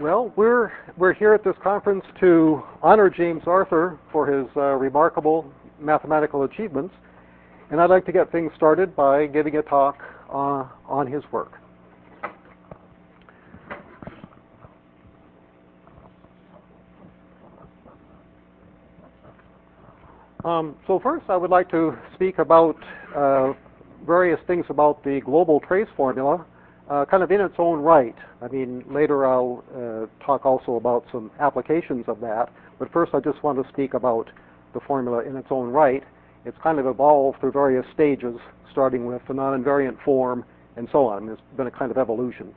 Well, we're here at this conference to honor James Arthur for his remarkable mathematical achievements, and I'd like to get things started by giving a talk on his work. So first, I would like to speak about various things about the global trace formula, kind of in its own right. I mean, later I'll talk also about some applications of that, but first I just want to speak about the formula in its own right. It's kind of evolved through various stages, starting with the non-invariant form and so on. There's been a kind of evolution.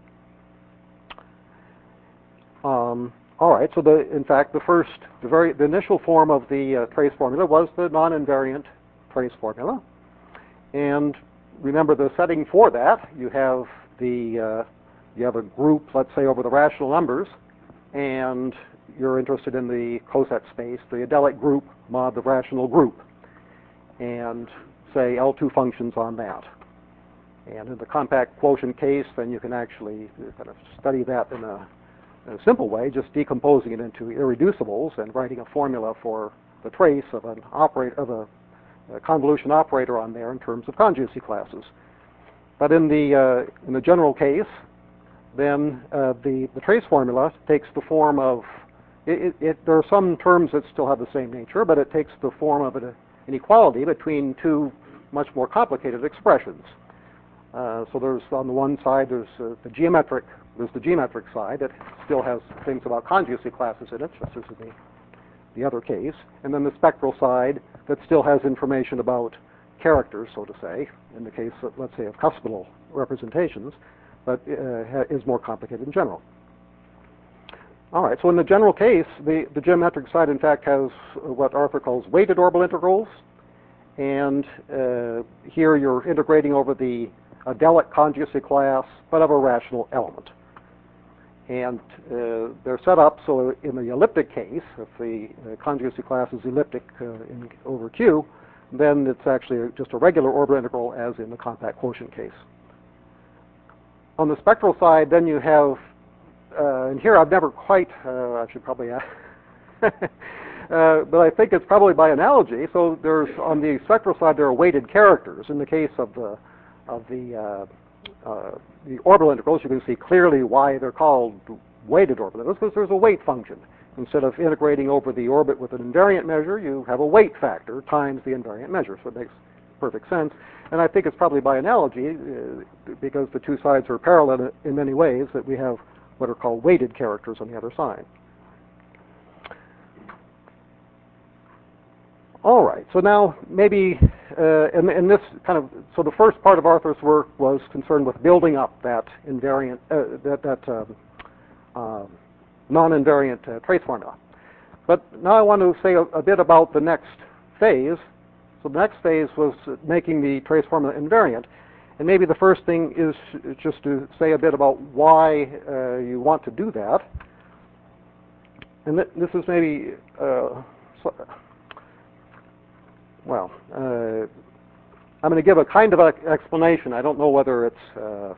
All right, so in fact, the initial form of the trace formula was the non-invariant trace formula. And remember the setting for that. You have a group, let's say, over the rational numbers, and you're interested in the coset space, the adelic group mod the rational group, and say L2 functions on that. And in the compact quotient case, then you can actually kind of study that in a simple way, just decomposing it into irreducibles and writing a formula for the trace of a convolution operator on there in terms of conjugacy classes. But in the general case, then the trace formula takes the form of there are some terms that still have the same nature, but it takes the form of an inequality between two much more complicated expressions. So there's on the one side there's the geometric side that still has things about conjugacy classes in it, just as in the other case, and then the spectral side that still has information about characters, so to say, in the case, let's say, of cuspidal representations, but is more complicated in general. All right, so in the general case, the geometric side, in fact, has what Arthur calls weighted orbital integrals, and here you're integrating over the adelic conjugacy class, but of a rational element. And they're set up so in the elliptic case, if the conjugacy class is elliptic over Q, then it's actually just a regular orbital integral as in the compact quotient case. On the spectral side, then you have, and here I've never quite, I should probably but I think it's probably by analogy. So there's, on the spectral side, there are weighted characters. In the case of the orbital integrals, you can see clearly why they're called weighted orbital integrals, because there's a weight function. Instead of integrating over the orbit with an invariant measure, you have a weight factor times the invariant measure, so it makes perfect sense. And I think it's probably by analogy, because the two sides are parallel in many ways, that we have what are called weighted characters on the other side. All right, so now maybe, and this kind of, so the first part of Arthur's work was concerned with building up that invariant, non-invariant trace formula. But now I want to say a bit about the next phase. So the next phase was making the trace formula invariant. And maybe the first thing is just to say a bit about why you want to do that. And this is maybe, I'm going to give a kind of an explanation. I don't know whether it's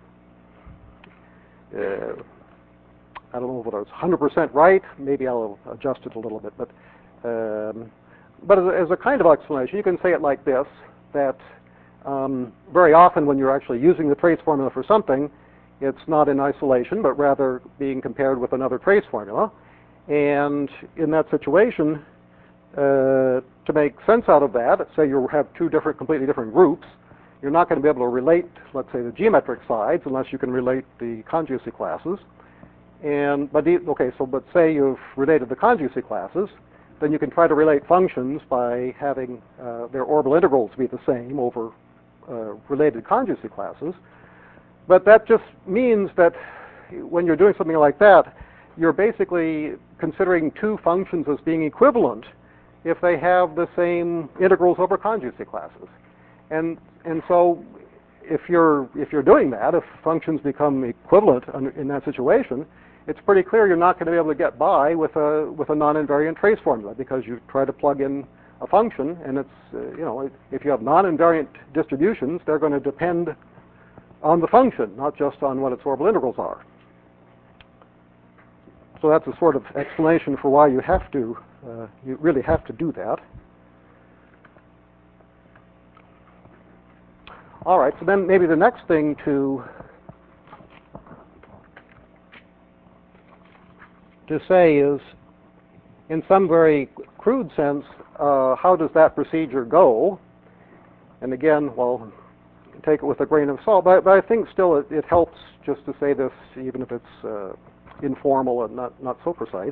I don't know whether it's 100% right. Maybe I'll adjust it a little bit. But as a kind of explanation, you can say it like this, that very often when you're actually using the trace formula for something, it's not in isolation, but rather being compared with another trace formula. And in that situation, to make sense out of that, say you have two completely different groups, you're not going to be able to relate, let's say, the geometric sides unless you can relate the conjugacy classes. But say you've related the conjugacy classes, then you can try to relate functions by having their orbital integrals be the same over related conjugacy classes. But that just means that when you're doing something like that, you're basically considering two functions as being equivalent if they have the same integrals over conjugacy classes. And so if you're doing that, if functions become equivalent in that situation, it's pretty clear you're not going to be able to get by with a non-invariant trace formula, because you try to plug in a function, and it's if you have non-invariant distributions, they're going to depend on the function, not just on what its orbital integrals are. so that's a sort of explanation for why you really have to do that. All right, so then maybe the next thing to say is, in some very crude sense, how does that procedure go? And again, well, take it with a grain of salt, but I think still it helps just to say this, even if it's informal and not so precise.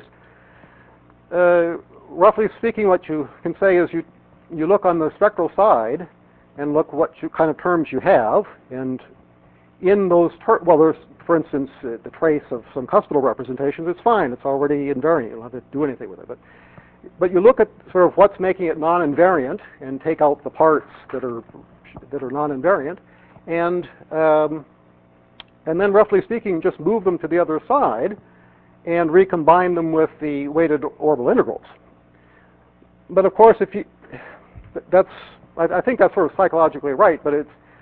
Roughly speaking, what you can say is you look on the spectral side and look what kind of terms you have, and in those well, there's, for instance, the trace of some custodal representations. It's fine; it's already invariant. You don't have to do anything with it. But you look at sort of what's making it non-invariant and take out the parts that are non-invariant, and then, roughly speaking, just move them to the other side and recombine them with the weighted orbital integrals. But of course, I think that's sort of psychologically right, but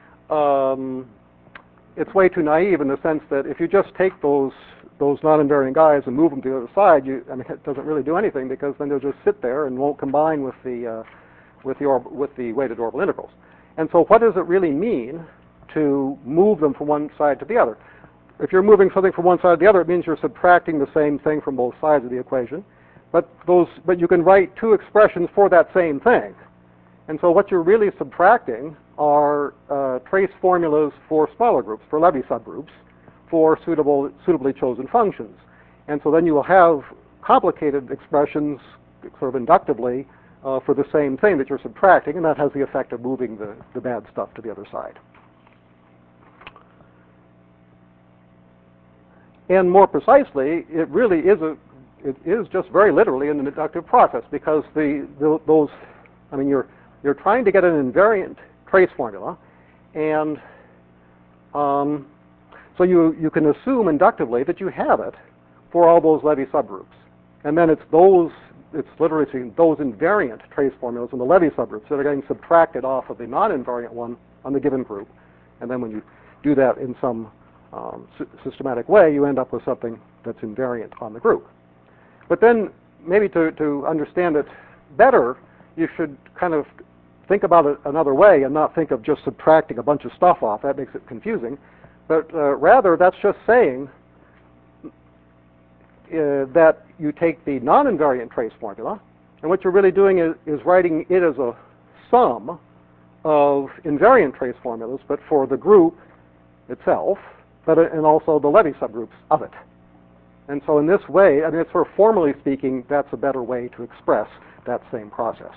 it's way too naive in the sense that if you just take those non-invariant guys and move them to the other side, it doesn't really do anything, because then they'll just sit there and won't combine with the weighted orbital integrals. And so, what does it really mean to move them from one side to the other? If you're moving something from one side to the other, it means you're subtracting the same thing from both sides of the equation. But you can write two expressions for that same thing. And so what you're really subtracting are trace formulas for smaller groups, for Levy subgroups, for suitably chosen functions. And so then you will have complicated expressions sort of inductively for the same thing that you're subtracting, and that has the effect of moving the bad stuff to the other side. And more precisely, it really is just very literally an inductive process, because you're trying to get an invariant trace formula, and so you can assume inductively that you have it for all those Levy subgroups, and then it's literally those invariant trace formulas in the Levy subgroups that are getting subtracted off of the non-invariant one on the given group, and then when you do that in some systematic way, you end up with something that's invariant on the group. But then, maybe to understand it better, you should kind of think about it another way and not think of just subtracting a bunch of stuff off. That makes it confusing. But rather, that's just saying that you take the non-invariant trace formula, and what you're really doing is writing it as a sum of invariant trace formulas, but for the group itself, and also the Levy subgroups of it. And so in this way, it's sort of formally speaking, that's a better way to express that same process.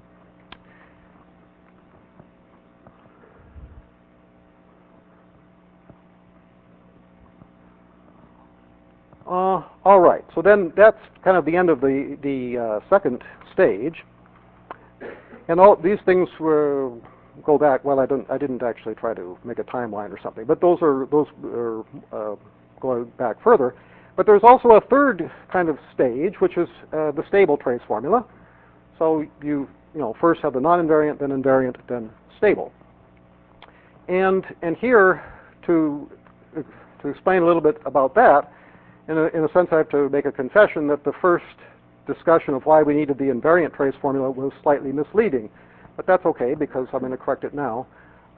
All right, so then that's kind of the end of the second stage. And all these things go back. Well, I didn't actually try to make a timeline or something, but those are going back further. But there's also a third kind of stage, which is the stable trace formula. So you first have the non-invariant, then invariant, then stable. And here to explain a little bit about that, in a sense, I have to make a confession that the first discussion of why we needed the invariant trace formula was slightly misleading. But that's okay, because I'm going to correct it now.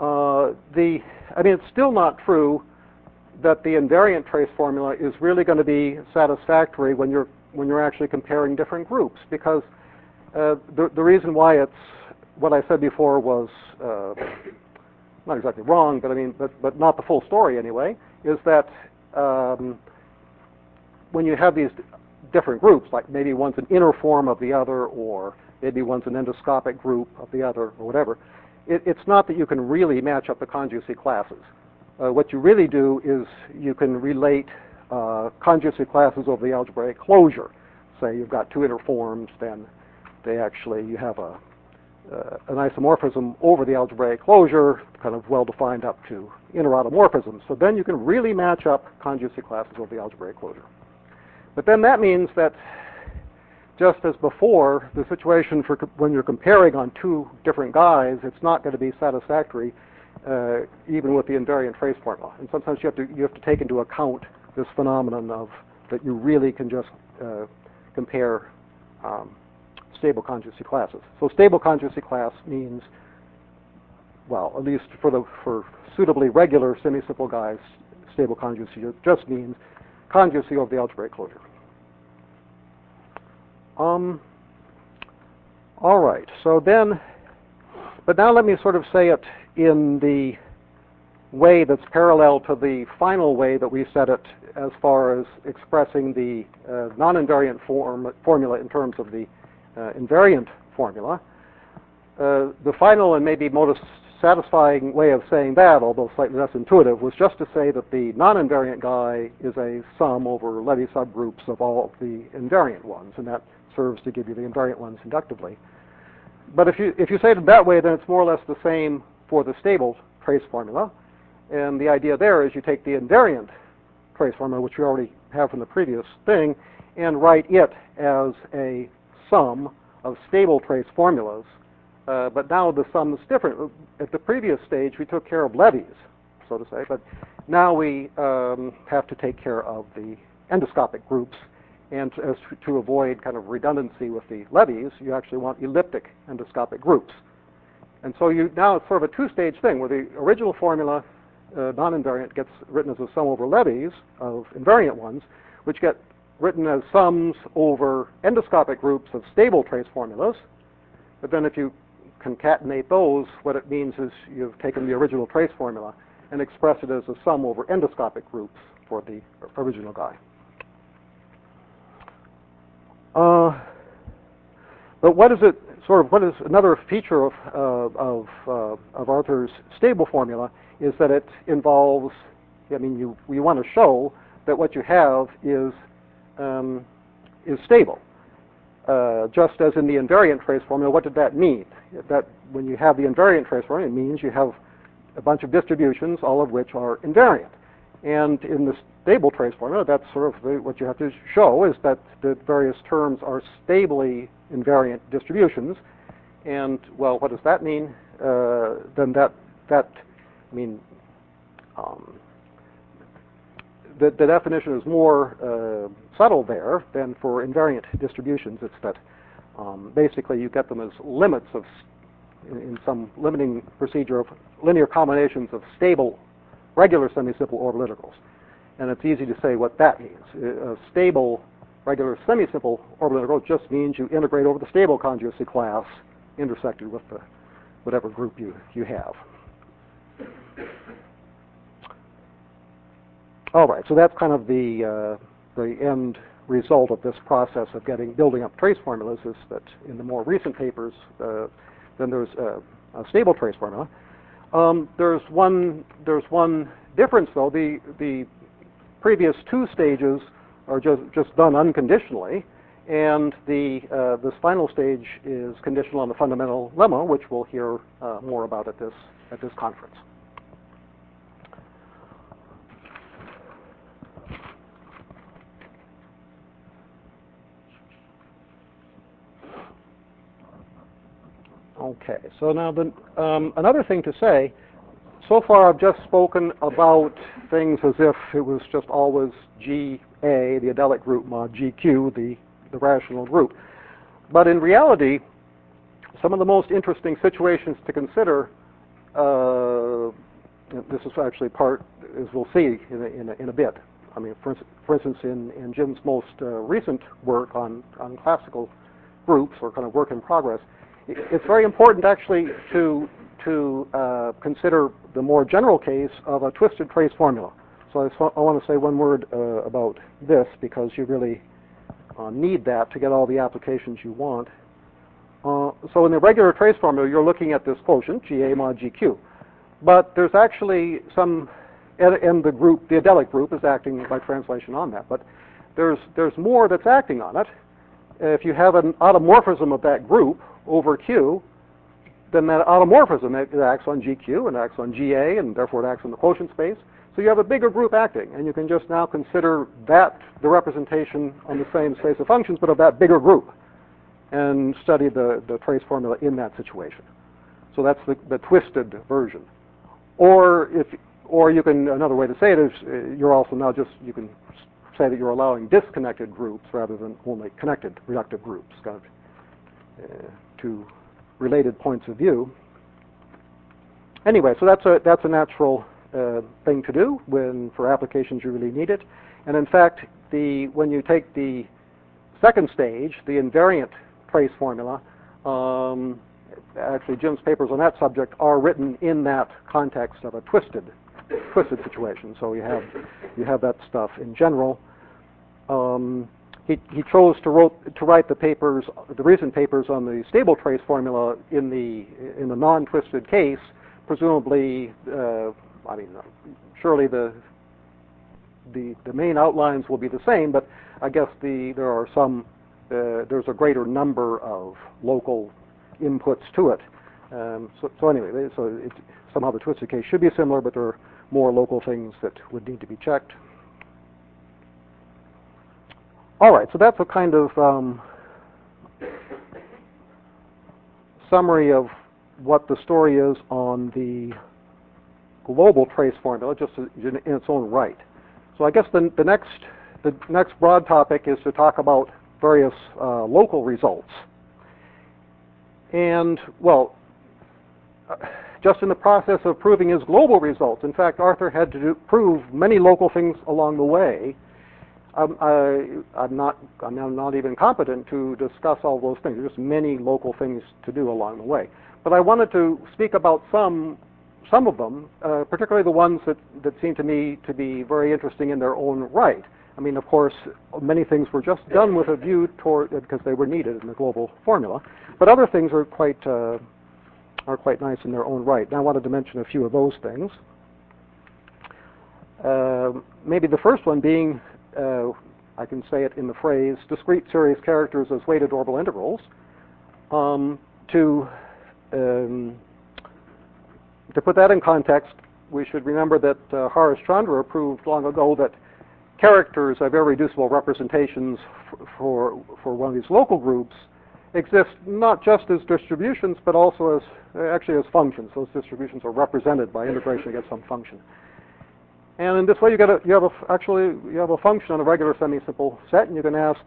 It's still not true that the invariant trace formula is really going to be satisfactory when you're actually comparing different groups, because the reason why it's what I said before was not exactly wrong, but not the full story anyway, is that when you have these different groups, like maybe one's an inner form of the other, or maybe one's an endoscopic group of the other, or whatever, it's not that you can really match up the conjugacy classes. What you really do is you can relate conjugacy classes over the algebraic closure. Say you've got two inner forms, then you have an isomorphism over the algebraic closure, kind of well-defined up to inner automorphisms. So then you can really match up conjugacy classes over the algebraic closure. But then that means that, just as before, the situation for when you're comparing on two different guys, it's not going to be satisfactory, even with the invariant trace formula. And sometimes you have to take into account this phenomenon of that you really can just compare stable conjugacy classes. So stable conjugacy class means, well, at least for suitably regular semisimple guys, stable conjugacy just means conjugacy over the algebraic closure. All right, so then, but now let me sort of say it in the way that's parallel to the final way that we said it as far as expressing the non-invariant formula in terms of the invariant formula. The final and maybe most satisfying way of saying that, although slightly less intuitive, was just to say that the non-invariant guy is a sum over Levy subgroups of all of the invariant ones, and that serves to give you the invariant ones inductively. But if you say it that way, then it's more or less the same for the stable trace formula. And the idea there is you take the invariant trace formula, which we already have from the previous thing, and write it as a sum of stable trace formulas. But now the sum is different. At the previous stage, we took care of levies, so to say, but now we have to take care of the endoscopic groups. And to avoid kind of redundancy with the levies, you actually want elliptic endoscopic groups. And so now it's sort of a two-stage thing where the original formula, non-invariant, gets written as a sum over levies of invariant ones, which get written as sums over endoscopic groups of stable trace formulas. But then if you concatenate those, what it means is you've taken the original trace formula and expressed it as a sum over endoscopic groups for the original guy. But what is another feature of Arthur's stable formula is that it involves, I mean, you want to show that what you have is stable. Just as in the invariant trace formula, what did that mean? That when you have the invariant trace formula, it means you have a bunch of distributions, all of which are invariant. And in the stable trace formula, that's sort of what you have to show is that the various terms are stably invariant distributions. And, well, what does that mean? Then the definition is more subtle there than for invariant distributions. It's that basically you get them as limits of, in some limiting procedure, of linear combinations of stable regular semisimple orbital integrals. And it's easy to say what that means. A stable regular semisimple orbital integral just means you integrate over the stable conjugacy class intersected with the whatever group you have. All right, so that's kind of the end result of this process of building up trace formulas is that in the more recent papers, then there's a stable trace formula. There's one difference though. The previous two stages are just done unconditionally, and this final stage is conditional on the fundamental lemma, which we'll hear more about at this conference. Okay, so now another thing to say, so far I've just spoken about things as if it was just always GA, the adelic group, mod GQ, the rational group. But in reality, some of the most interesting situations to consider, this is actually part, as we'll see in a bit. I mean, for instance, in Jim's most recent work on classical groups, or kind of work in progress, it's very important actually to consider the more general case of a twisted trace formula. So I want to say one word about this because you really need that to get all the applications you want. So in the regular trace formula, you're looking at this quotient, GA mod GQ. But there's actually some, and the group, the adelic group, is acting by translation on that. But there's more that's acting on it. If you have an automorphism of that group over Q, then that automorphism, it acts on GQ and acts on GA, and therefore it acts on the quotient space. So you have a bigger group acting, and you can just now consider that the representation on the same space of functions, but of that bigger group, and study the trace formula in that situation. So that's the twisted version. Or you can, another way to say it is, you're also now you can say that you're allowing disconnected groups rather than only connected reductive groups, kind of two related points of view. Anyway, so that's a natural thing to do for applications you really need it. And in fact, when you take the second stage, the invariant trace formula, actually Jim's papers on that subject are written in that context of a twisted situation. So you have that stuff in general. He chose to write the recent papers on the stable trace formula in the non-twisted case. Presumably, surely the main outlines will be the same, but I guess there's a greater number of local inputs to it. So anyway, somehow the twisted case should be similar, but there are more local things that would need to be checked. All right, so that's a kind of summary of what the story is on the global trace formula, just in its own right. So I guess the next broad topic is to talk about various local results. And, well, just in the process of proving his global results, in fact, Arthur had to prove many local things along the way. I'm not even competent to discuss all those things. There's just many local things to do along the way. But I wanted to speak about some of them, particularly the ones that seem to me to be very interesting in their own right. I mean, of course, many things were just done with a view toward because they were needed in the global formula, but other things are quite nice in their own right. And I wanted to mention a few of those things. Maybe the first one being, I can say it in the phrase, discrete series characters as weighted orbital integrals. To put that in context, we should remember that Harish Chandra proved long ago that characters of irreducible representations for one of these local groups exist not just as distributions, but also as functions. Those distributions are represented by integration against some function. And in this way, you have a function on a regular semi-simple set, and you can ask,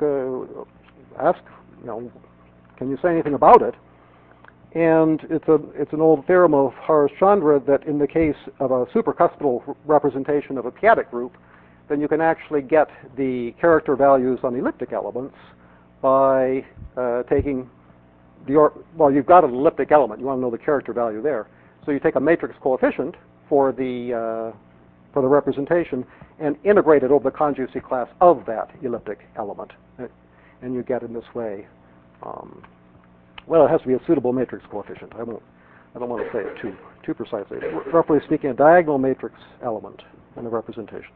can you say anything about it? And it's an old theorem of Harish Chandra that in the case of a supercuspidal representation of a p-adic group, then you can actually get the character values on elliptic elements by taking you've got an elliptic element. You want to know the character value there. So you take a matrix coefficient for the representation and integrate it over the conjugacy class of that elliptic element, and you get in this way. Well, it has to be a suitable matrix coefficient. I don't want to say it too precisely. Roughly speaking, a diagonal matrix element in the representation.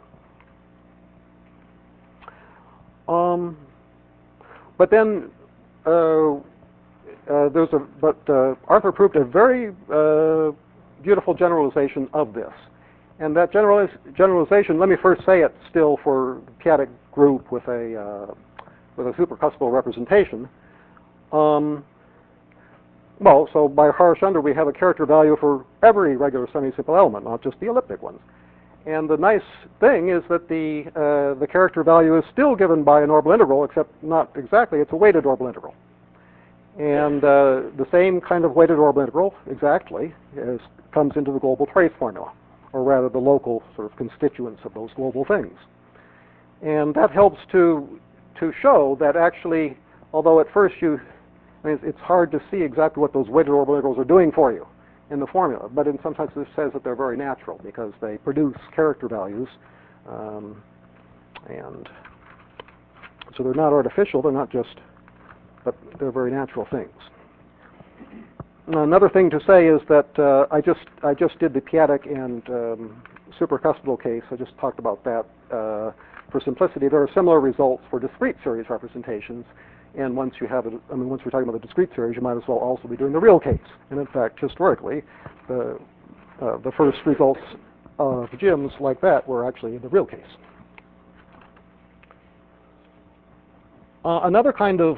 But then Arthur proved a very beautiful generalization of this. And that generalization, let me first say it still for the p-adic group with a supercuspidal representation. Well, so by Harish Chandra, we have a character value for every regular semi-simple element, not just the elliptic ones. And the nice thing is that the character value is still given by an orbital integral, except not exactly. It's a weighted orbital integral. And the same kind of weighted orbital integral, exactly, comes into the global trace formula, or rather the local sort of constituents of those global things. And that helps to show that actually, although at first it's hard to see exactly what those weighted orbital integrals are doing for you in the formula, but in some sense this says that they're very natural because they produce character values, and so they're not artificial, but they're very natural things. Another thing to say is that I just did the p-adic and supercuspidal case. I just talked about that. For simplicity, there are similar results for discrete series representations. And once we're talking about the discrete series, you might as well also be doing the real case. And in fact, historically, the first results of Jim's like that were actually in the real case. Another kind of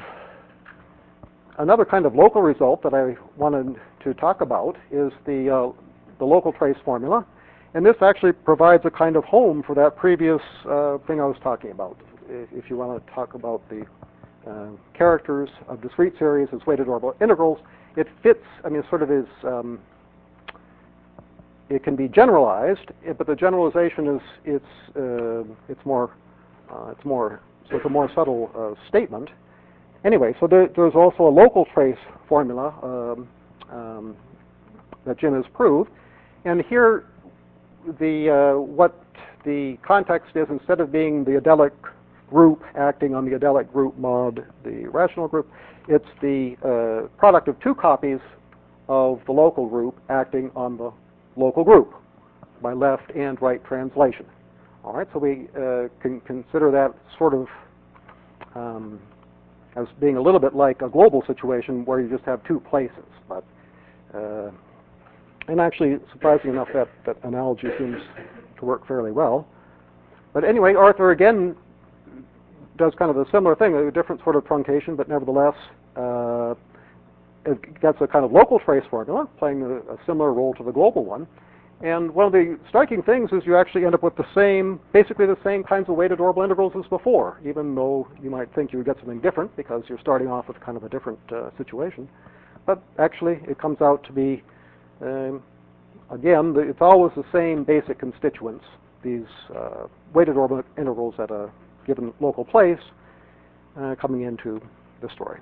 local result that I wanted to talk about is the local trace formula. And this actually provides a kind of home for that previous thing I was talking about. If you want to talk about the characters of discrete series as weighted orbital integrals, it fits, I mean, it sort of is, it can be generalized, but the generalization is, it's more, so it's a more subtle statement. Anyway, so there's also a local trace formula that Jim has proved, and here what the context is, instead of being the adelic group acting on the adelic group mod the rational group, it's the product of two copies of the local group acting on the local group by left and right translation. All right, so we can consider that sort of as being a little bit like a global situation where you just have two places. But and actually, surprising enough, that analogy seems to work fairly well. But anyway, Arthur again does kind of a similar thing, a different sort of truncation, but nevertheless it gets a kind of local trace formula, playing a similar role to the global one. And one of the striking things is you actually end up with the same, basically the same kinds of weighted orbital integrals as before, even though you might think you would get something different because you're starting off with kind of a different situation. But actually, it comes out to be, again, it's always the same basic constituents, these weighted orbital integrals at a given local place coming into the story.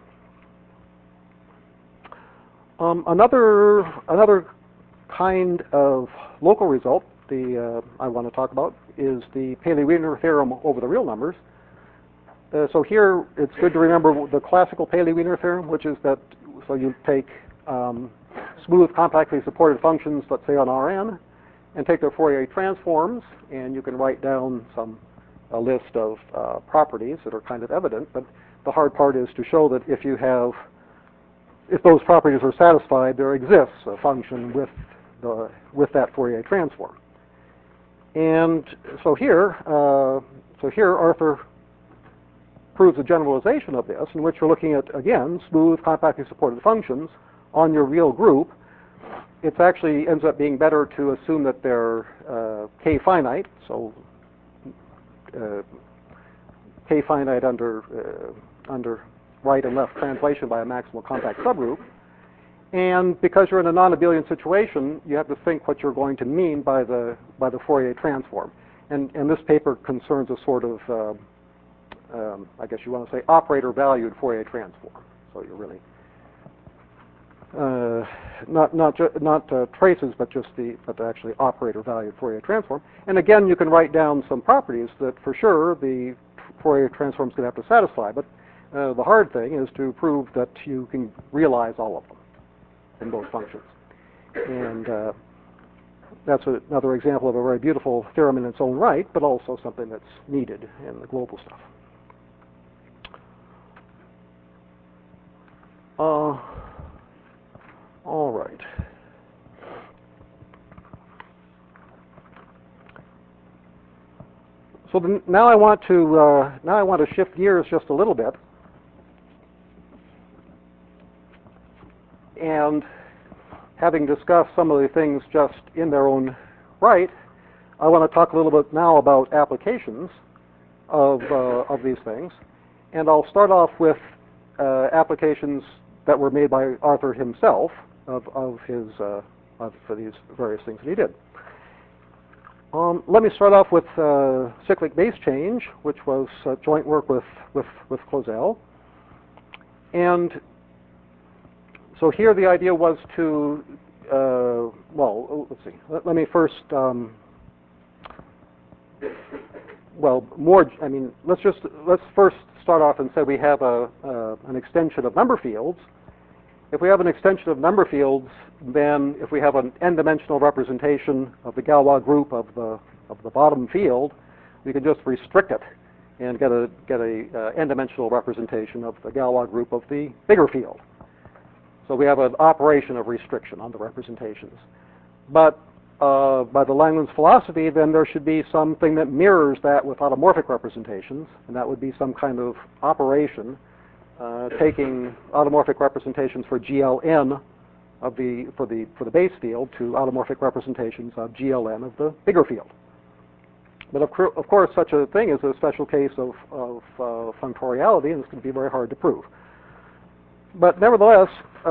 Another kind of local result I want to talk about is the Paley-Wiener theorem over the real numbers. So here it's good to remember the classical Paley-Wiener theorem, which is that, so you take smooth compactly supported functions, let's say on Rn, and take their Fourier transforms, and you can write down a list of properties that are kind of evident, but the hard part is to show that if those properties are satisfied, there exists a function with that Fourier transform. And so here Arthur proves a generalization of this, in which you're looking at, again, smooth, compactly supported functions on your real group. It actually ends up being better to assume that they're k-finite, so k-finite under right and left translation by a maximal compact subgroup. And because you're in a non-abelian situation, you have to think what you're going to mean by the Fourier transform. And this paper concerns a sort of, I guess you want to say, operator-valued Fourier transform. So you're really not traces, but just but actually operator-valued Fourier transform. And again, you can write down some properties that for sure the Fourier transform is going to have to satisfy. But the hard thing is to prove that you can realize all of them in both functions. And that's another example of a very beautiful theorem in its own right, but also something that's needed in the global stuff. All right. So now I want to shift gears just a little bit, and having discussed some of the things just in their own right, I want to talk a little bit now about applications of these things, and I'll start off with applications that were made by Arthur himself of these various things that he did. Let me start off with cyclic base change, which was joint work with Clozel. And so here the idea was to, well, let's see. Let me first, let's first start off and say we have an extension of number fields. If we have an extension of number fields, then if we have an n-dimensional representation of the Galois group of the bottom field, we can just restrict it and get a n-dimensional representation of the Galois group of the bigger field. So we have an operation of restriction on the representations. But by the Langlands philosophy, then there should be something that mirrors that with automorphic representations, and that would be some kind of operation taking automorphic representations for GLN for the base field to automorphic representations of GLN of the bigger field. But of course, such a thing is a special case of functoriality, and it's going to be very hard to prove. But nevertheless,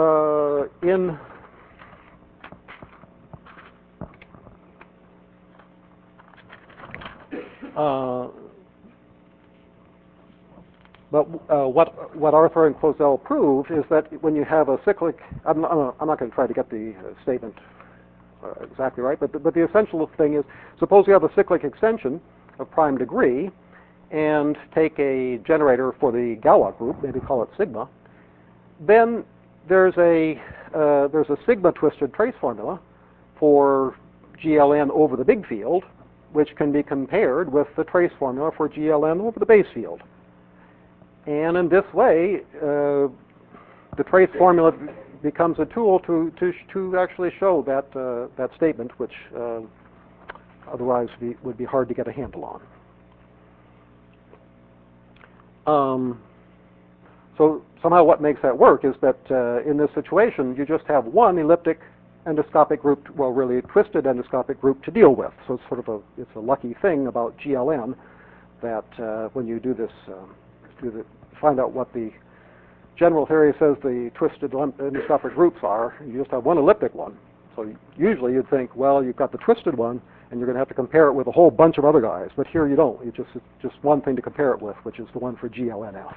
what Arthur and Clozel proved is that when you have a cyclic, I'm not going to try to get the statement exactly right, but the essential thing is, suppose you have a cyclic extension of prime degree, and take a generator for the Galois group, maybe call it sigma. Then there's a sigma twisted trace formula for GLN over the big field, which can be compared with the trace formula for GLN over the base field. And in this way, the trace formula becomes a tool to actually show that statement, which otherwise would be hard to get a handle on. So somehow what makes that work is that in this situation, you just have one elliptic endoscopic group, well, really a twisted endoscopic group to deal with. So it's sort of it's a lucky thing about GLN that when you do this, find out what the general theory says the twisted endoscopic groups are, you just have one elliptic one. So usually you'd think, well, you've got the twisted one, and you're going to have to compare it with a whole bunch of other guys. But here you don't. It's just one thing to compare it with, which is the one for GLNF.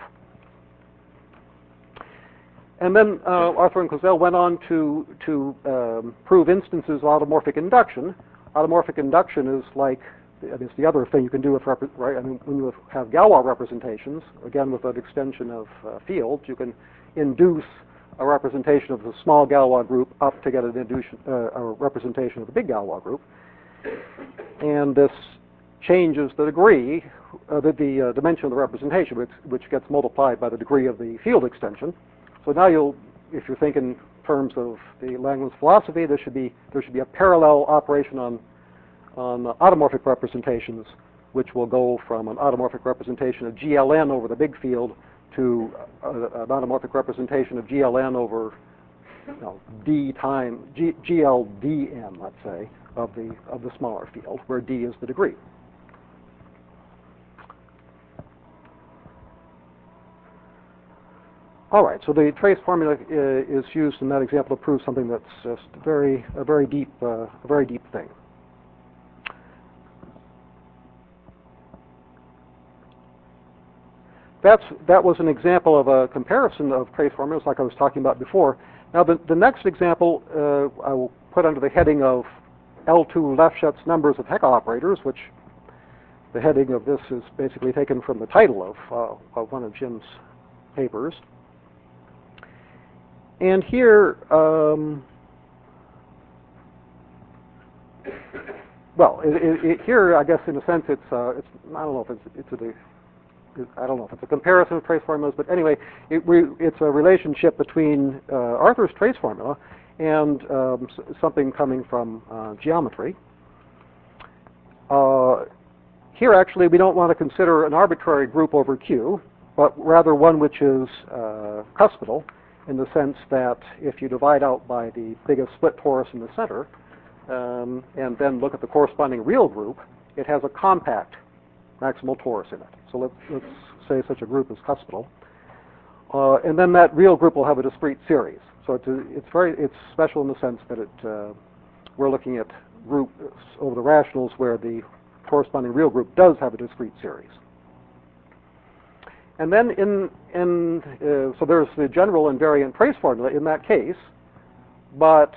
And then Arthur and Clozel went on to prove instances of automorphic induction. Automorphic induction is like, it's the other thing you can do with, right? I mean, when you have Galois representations, again with an extension of fields, you can induce a representation of the small Galois group up to get a representation of the big Galois group. And this changes the degree, the dimension of the representation, which gets multiplied by the degree of the field extension. So now if you're thinking in terms of the Langland's philosophy, there should be a parallel operation on automorphic representations, which will go from an automorphic representation of GLN over the big field to an automorphic representation of GLN over D time GLDN, let's say, of the smaller field, where D is the degree. All right, so the trace formula is used in that example to prove something that's just a very deep thing. That was an example of a comparison of trace formulas like I was talking about before. Now the next example I will put under the heading of L2 Lefschetz numbers of Hecke operators, which the heading of this is basically taken from the title of one of Jim's papers. And here, here I guess in a sense it's I don't know if it's a comparison of trace formulas, but anyway, it's a relationship between Arthur's trace formula and something coming from geometry. Here, actually, we don't want to consider an arbitrary group over Q, but rather one which is cuspidal, in the sense that if you divide out by the biggest split torus in the center, and then look at the corresponding real group, it has a compact maximal torus in it. So let's say such a group is cuspidal. And then that real group will have a discrete series. So it's special in the sense that we're looking at groups over the rationals where the corresponding real group does have a discrete series. And then so there's the general invariant trace formula in that case, but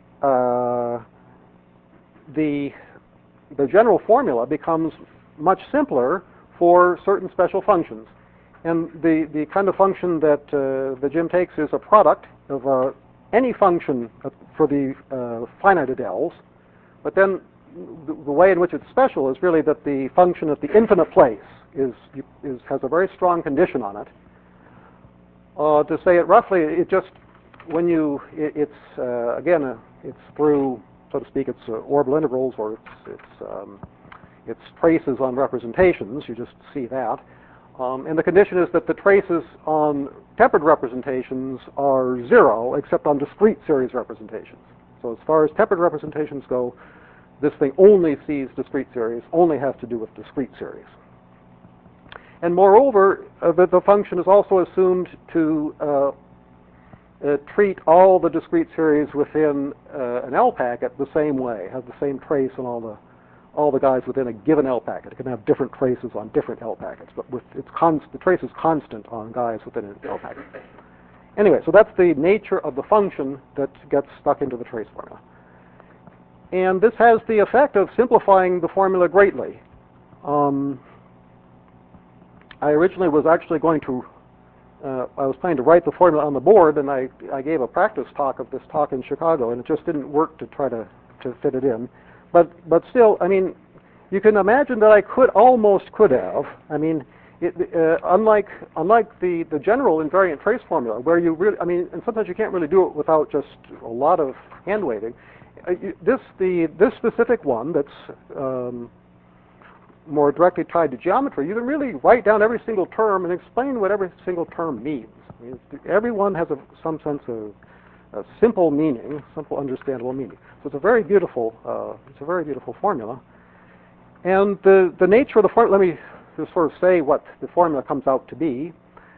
the general formula becomes much simpler for certain special functions. And the kind of function that Jim takes is a product of any function for the finite adels, but then the way in which it's special is really that the function at the infinite place has a very strong condition on it. To say it roughly, it just it's through, so to speak, it's orbital integrals, or it's traces on representations. You just see that. And the condition is that the traces on tempered representations are 0, except on discrete series representations. So as far as tempered representations go, this thing only sees discrete series, only has to do with discrete series. And moreover, the function is also assumed to treat all the discrete series within an L packet the same way, has the same trace on all the guys within a given L packet. It can have different traces on different L packets, but the trace is constant on guys within an L packet. Anyway, so that's the nature of the function that gets stuck into the trace formula. And this has the effect of simplifying the formula greatly. I originally was actually going to, I was planning to write the formula on the board, and I gave a practice talk of this talk in Chicago, and it just didn't work to try to fit it in. But still, I mean, you can imagine that I almost could have. I mean, unlike the general invariant trace formula, where you really, I mean, and sometimes you can't really do it without just a lot of hand waving. This specific one that's more directly tied to geometry, you can really write down every single term and explain what every single term means. I mean, everyone has some sense of a simple meaning, simple understandable meaning. So it's a very beautiful formula. And the nature of the formula, let me just sort of say what the formula comes out to be.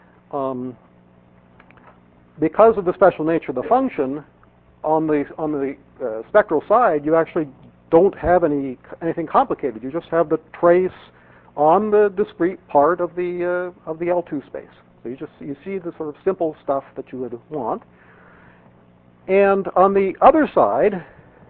Because of the special nature of the function, on the spectral side, you actually don't have anything complicated. You just have the trace on the discrete part of the L2 space. So you see the sort of simple stuff that you would want. And on the other side,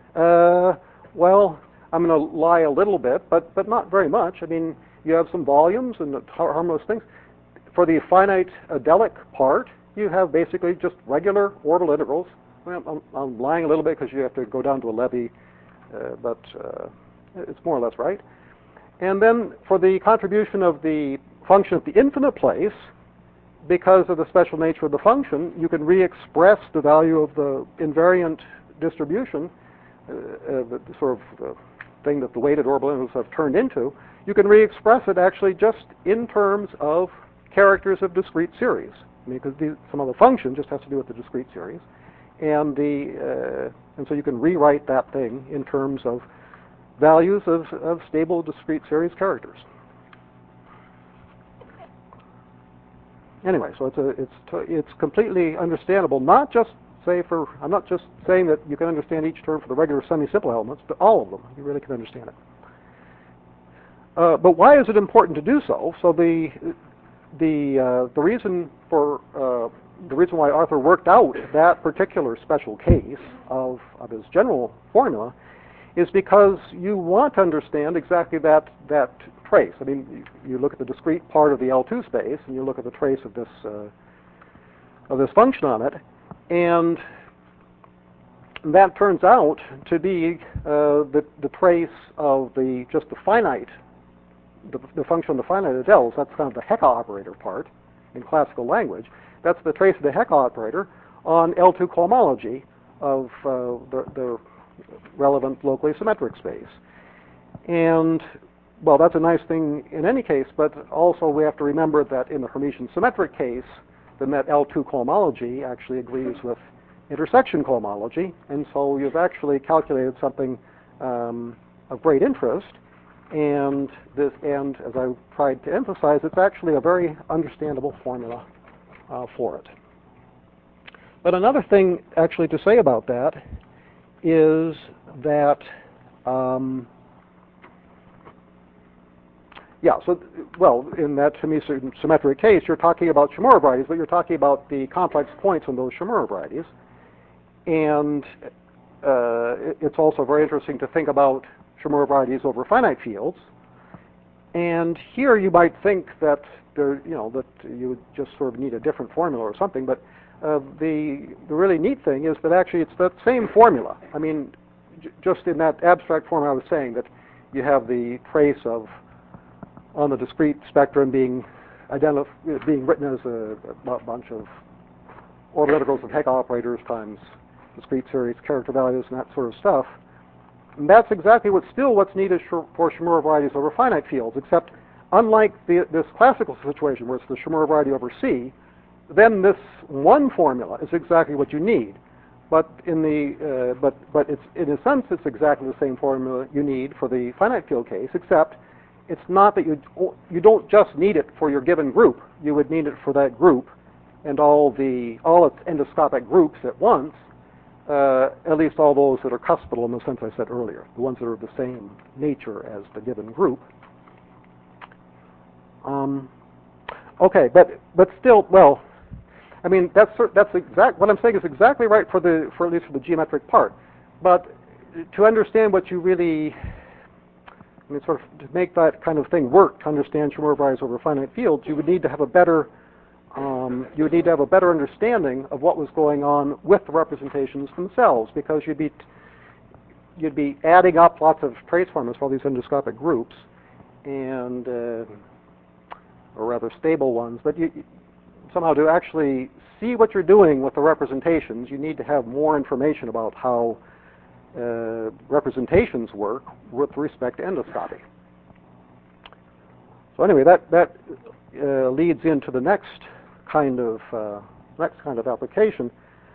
well, I'm going to lie a little bit, but not very much. I mean, you have some volumes and harmless things. For the finite adelic part, you have basically just regular orbital integrals. Well, I'm lying a little bit because you have to go down to a levy, but it's more or less right. And then for the contribution of the function at the infinite place, because of the special nature of the function, you can re-express the value of the invariant distribution, the sort of thing that the weighted orbital integrals have turned into. You can re-express it actually just in terms of characters of discrete series. I mean, because some of the function just has to do with the discrete series. And so you can rewrite that thing in terms of values of stable discrete series characters. Anyway, so it's completely understandable. Not just I'm not just saying that you can understand each term for the regular semi-simple elements, but all of them. You really can understand it. But why is it important to do so? So the reason why Arthur worked out that particular special case of his general formula is because you want to understand exactly that trace. I mean, you look at the discrete part of the L2 space, and you look at the trace of this function on it, and that turns out to be the trace of the finite, the function of the finite adels. That's kind of the Hecke operator part in classical language. That's the trace of the Hecke operator on L2 cohomology of the relevant locally symmetric space. And, well, that's a nice thing in any case, but also we have to remember that in the Hermitian symmetric case, then that L2 cohomology actually agrees with intersection cohomology, and so you've actually calculated something of great interest. And as I tried to emphasize, it's actually a very understandable formula for it. But another thing actually to say about that is that, in that symmetric case, you're talking about Shimura varieties, but you're talking about the complex points on those Shimura varieties. And it's also very interesting to think about Shimura varieties over finite fields. And here you might think that that you would just sort of need a different formula or something, but the really neat thing is that actually it's that same formula. I mean, just in that abstract form I was saying, that you have the trace of on the discrete spectrum being written as a bunch of orbital integrals of Hecke operators times discrete series character values and that sort of stuff. And that's exactly what's needed for Shimura varieties over finite fields, except unlike this classical situation where it's the Chmur variety over C, then this one formula is exactly what you need. But in it's in a sense it's exactly the same formula you need for the finite field case, except it's not that you don't just need it for your given group. You would need it for that group and all its endoscopic groups at once, at least all those that are cuspidal in the sense I said earlier, the ones that are of the same nature as the given group. Okay, but still, well, I mean that's what I'm saying is exactly right for at least for the geometric part. But to understand what you really, I mean, sort of to make that kind of thing work, to understand Chmur varieties over finite fields, you would need to have a better understanding of what was going on with the representations themselves, because you'd be adding up lots of trace formulas for all these endoscopic groups, and or rather stable ones. But somehow to actually see what you're doing with the representations, you need to have more information about how representations work with respect to endoscopy. So anyway, that leads into the next kind of application.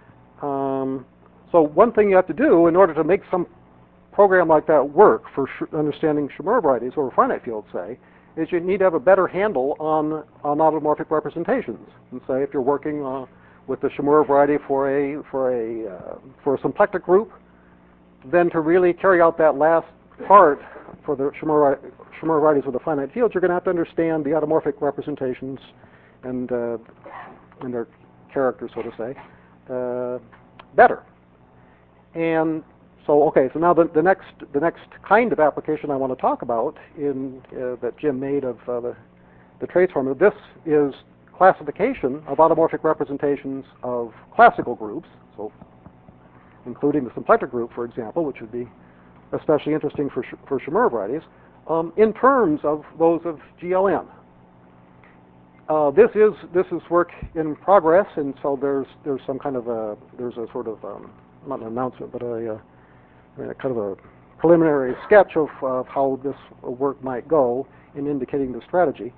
So one thing you have to do in order to make some program like that work for understanding Chmur varieties over finite fields, say, is you need to have a better handle on automorphic representations. And say if you're working with the Chmur variety for a symplectic group, then to really carry out that last part for the Chmur varieties with the finite fields, you're going to have to understand the automorphic representations and their characters, so to say, better. And so, okay, so now the next kind of application I want to talk about that Jim made of the trace formula. This is classification of automorphic representations of classical groups, so including the symplectic group, for example, which would be especially interesting for Chmur varieties, in terms of those of GLN. This is work in progress, and so there's some kind of a sort of not an announcement, but a kind of a preliminary sketch of how this work might go in indicating the strategy.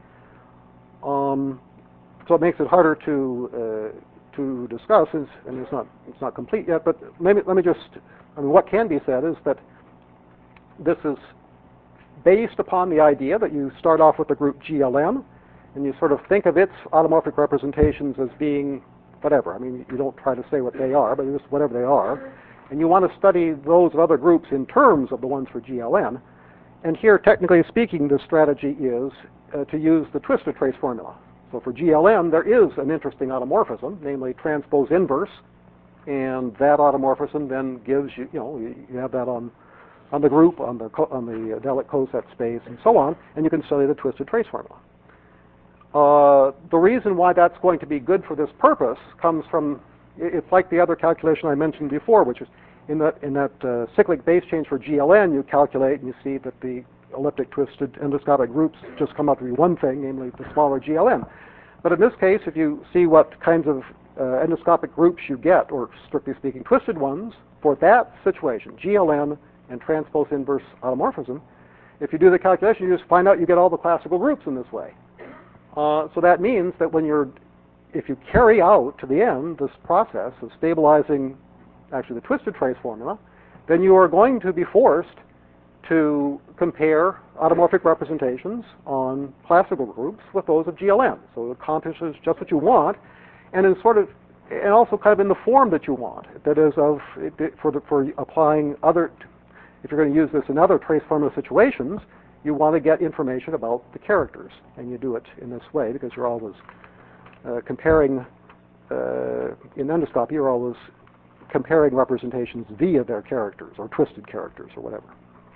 So it makes it harder to discuss, and it's not complete yet. But let me just, I mean, what can be said is that this is based upon the idea that you start off with the group GLN, and you sort of think of its automorphic representations as being whatever. I mean, you don't try to say what they are, but just whatever they are. And you want to study those of other groups in terms of the ones for GLN. And here, technically speaking, the strategy is to use the twisted trace formula. So for GLN, there is an interesting automorphism, namely transpose inverse, and that automorphism then gives you, you have that on the group, on the Delic coset space, and so on, and you can study the twisted trace formula. The reason why that's going to be good for this purpose comes from, it's like the other calculation I mentioned before, which is in that cyclic base change for GLN, you calculate and you see that the elliptic twisted endoscopic groups just come out to be one thing, namely the smaller GLN. But in this case, if you see what kinds of endoscopic groups you get, or strictly speaking, twisted ones, for that situation, GLN and transpose inverse automorphism, if you do the calculation, you just find out you get all the classical groups in this way. So that means that if you carry out to the end this process of stabilizing actually the twisted trace formula, then you are going to be forced to compare automorphic representations on classical groups with those of GLN. So it accomplishes just what you want, and also kind of in the form that you want. That is for applying other. If you're going to use this in other trace formula situations, you want to get information about the characters, and you do it in this way because you're always comparing. In endoscopy, you're always comparing representations via their characters or twisted characters or whatever.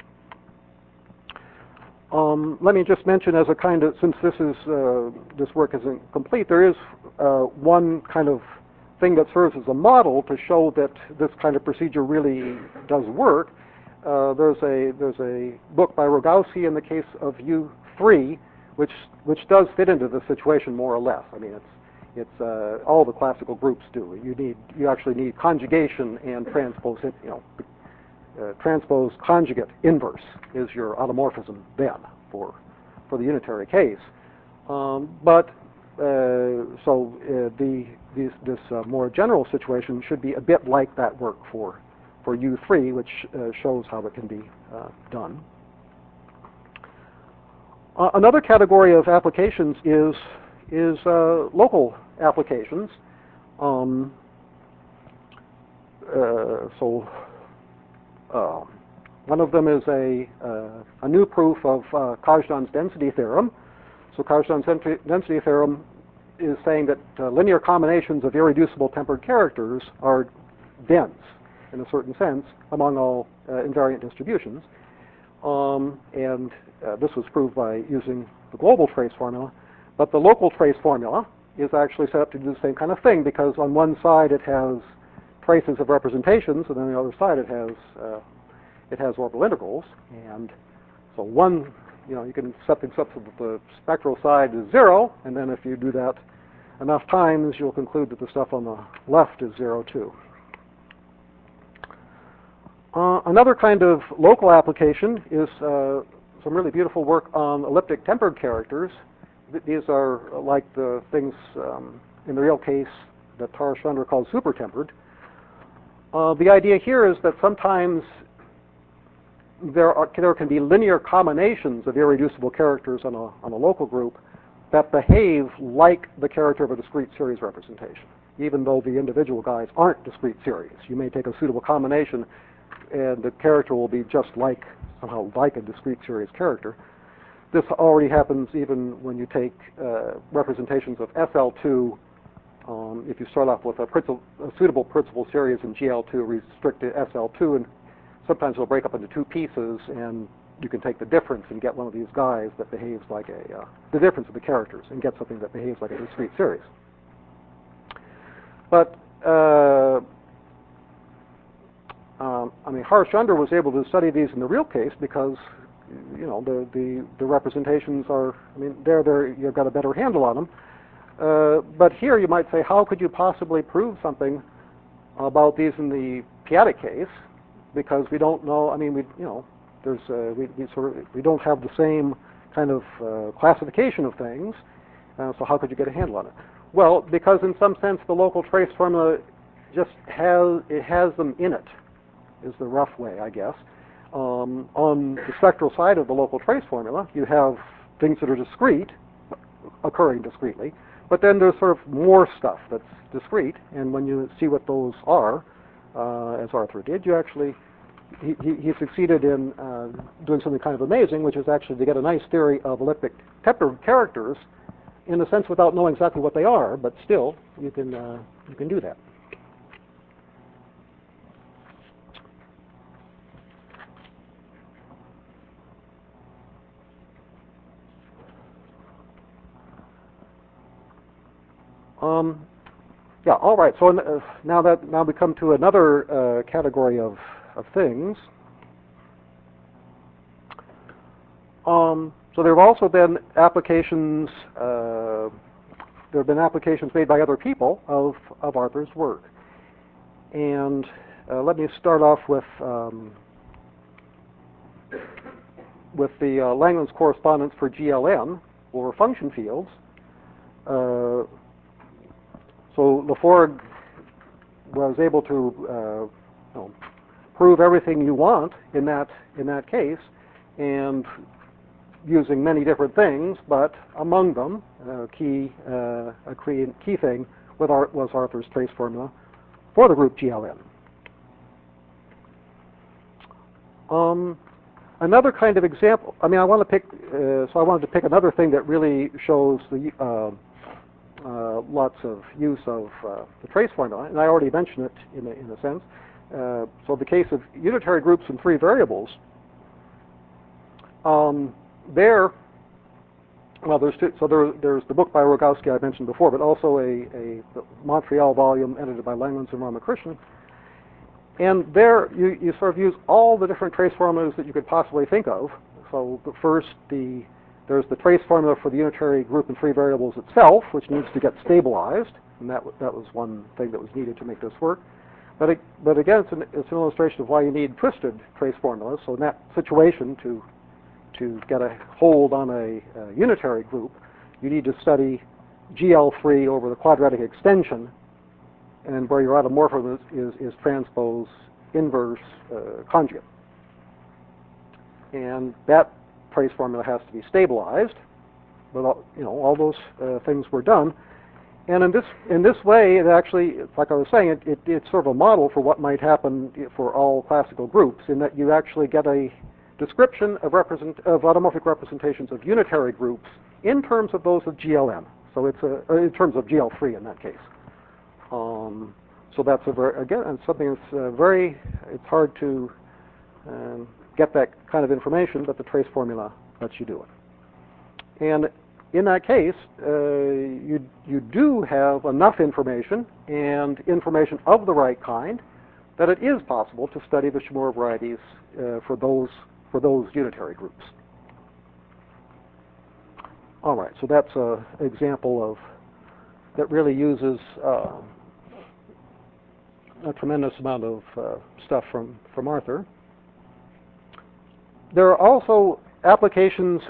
Let me just mention as a kind of, since this work isn't complete, there is one kind of thing that serves as a model to show that this kind of procedure really does work. There's a book by Rogowski in the case of U3, which does fit into the situation more or less. I mean, it's all the classical groups do. You actually need conjugation and transpose. Transpose conjugate inverse is your automorphism then for for the unitary case. This more general situation should be a bit like that work for U3, which shows how it can be done. Another category of applications is local applications. One of them is a new proof of Kazhdan's density theorem. So Kazhdan's density theorem is saying that linear combinations of irreducible tempered characters are dense, in a certain sense, among all invariant distributions. This was proved by using the global trace formula. But the local trace formula is actually set up to do the same kind of thing, because on one side it has traces of representations, and on the other side it has orbital integrals. And so one, you can set things up so that the spectral side is 0, and then if you do that enough times, you'll conclude that the stuff on the left is 0 too. Another kind of local application is some really beautiful work on elliptic tempered characters. These are like the things in the real case that Tara Chandra calls supertempered. The idea here is that sometimes there can be linear combinations of irreducible characters on a local group that behave like the character of a discrete series representation, even though the individual guys aren't discrete series. You may take a suitable combination and the character will be just somehow like a discrete series character. This already happens even when you take representations of SL2. If you start off with a suitable principal series in GL2 restrict to SL2, and sometimes it'll break up into two pieces, and you can take the difference and get one of these guys that behaves like the difference of the characters, and get something that behaves like a discrete series. But Harshchandra was able to study these in the real case because the representations are, you've got a better handle on them. But here you might say, how could you possibly prove something about these in the p-adic case? Because we don't know. We don't have the same kind of classification of things. So how could you get a handle on it? Well, because in some sense the local trace formula just has them in it, is the rough way, I guess. On the spectral side of the local trace formula, you have things that are discrete, occurring discretely, but then there's sort of more stuff that's discrete, and when you see what those are, as Arthur did, he succeeded in doing something kind of amazing, which is actually to get a nice theory of elliptic tempered characters, in a sense without knowing exactly what they are, but still you can do that. All right. So now we come to another category of things. So there have also been applications. There have been applications made by other people of Arthur's work, and let me start off with the Langland's correspondence for GLN over function fields. So Laforgue was able to prove everything you want in that case, and using many different things, but among them, a key thing was Arthur's trace formula for the group GLN. Another kind of example. I wanted to pick another thing that really shows the lots of use of the trace formula, and I already mentioned it in a sense. So the case of unitary groups and free variables, there's the book by Rogowski I mentioned before, but also a Montreal volume edited by Langlands and Ramakrishnan. And there you sort of use all the different trace formulas that you could possibly think of. So first, there's the trace formula for the unitary group and free variables itself, which needs to get stabilized, and that was one thing that was needed to make this work. But again, it's an illustration of why you need twisted trace formulas. So in that situation, to to get a hold on a unitary group, you need to study GL3 over the quadratic extension, and where your automorphism is transpose inverse conjugate. And that trace formula has to be stabilized. But all those things were done. And in this way, it actually, like I was saying, it's sort of a model for what might happen for all classical groups, in that you actually get a description of automorphic representations of unitary groups in terms of those of GLM. So it's in terms of GL3 in that case. So that's it's something that's it's hard to get that kind of information, but the trace formula lets you do it. And in that case, you do have enough information, and information of the right kind, that it is possible to study the Shimura varieties for those unitary groups. All right, so that's an example that really uses a tremendous amount of stuff from Arthur. There are also applications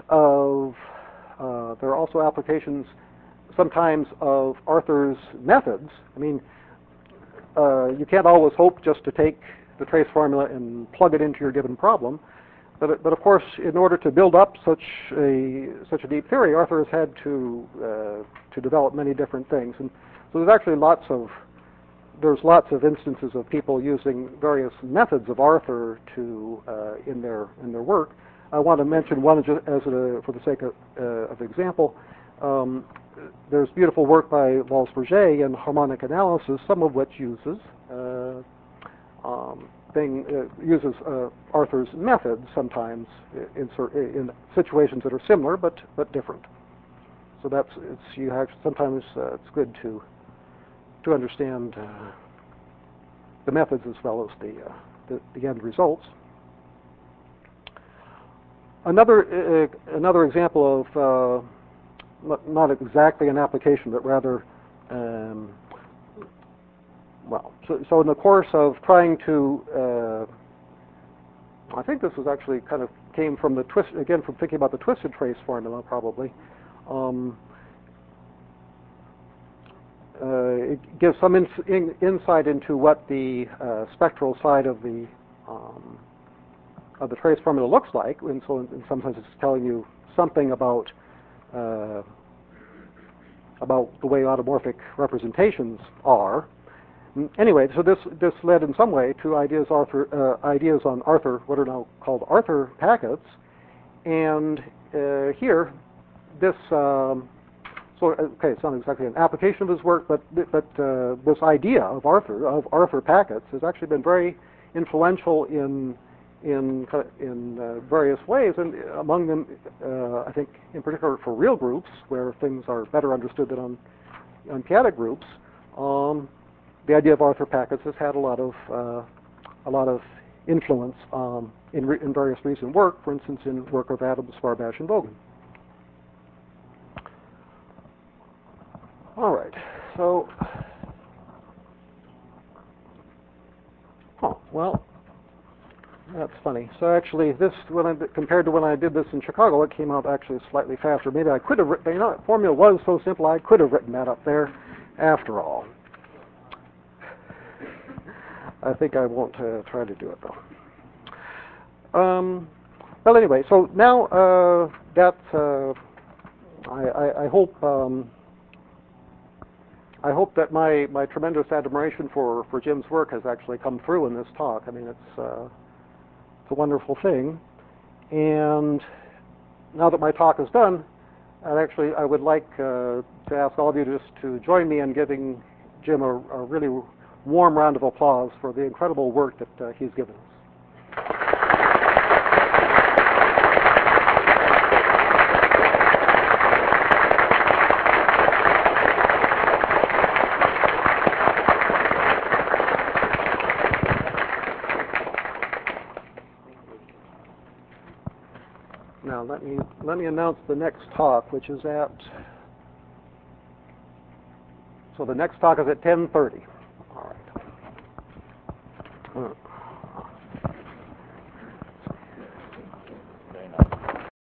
sometimes of Arthur's methods. I mean, you can't always hope just to take the trace formula and plug it into your given problem. But of course, in order to build up such a deep theory, Arthur has had to develop many different things. And so there's actually lots of instances of people using various methods of Arthur in their work. I want to mention one just for the sake of example. There's beautiful work by Valls-Bourget in harmonic analysis, some of which uses Arthur's methods sometimes in situations that are similar but different. So sometimes it's good to understand the methods as well as the end results. Another example of not exactly an application, but rather so in the course of trying to, I think this was actually kind of came from from thinking about the twisted trace formula probably. It gives some insight into what the spectral side of the trace formula looks like, and so sometimes it's telling you something about the way automorphic representations are. Anyway, so this led in some way to ideas on Arthur, what are now called Arthur packets, and here this. It's not exactly an application of his work, but this idea of Arthur packets has actually been very influential in various ways, and among them, I think, in particular for real groups where things are better understood than on p-adic groups. The idea of Arthur packets has had a lot of influence in various recent work. For instance, in work of Adams, Farbash, and Bogan. All right, so, well, that's funny. So actually, compared to when I did this in Chicago, it came out actually slightly faster. Maybe I could have written, the formula was so simple, I could have written that up there after all. I think I won't try to do it, though. Well, anyway, so now I hope that my tremendous admiration for Jim's work has actually come through in this talk. I mean, it's a wonderful thing. And now that my talk is done, I would like to ask all of you just to join me in giving Jim a really warm round of applause for the incredible work that he's given us. Now let me announce the next talk, which is so the next talk is at 10:30. All right.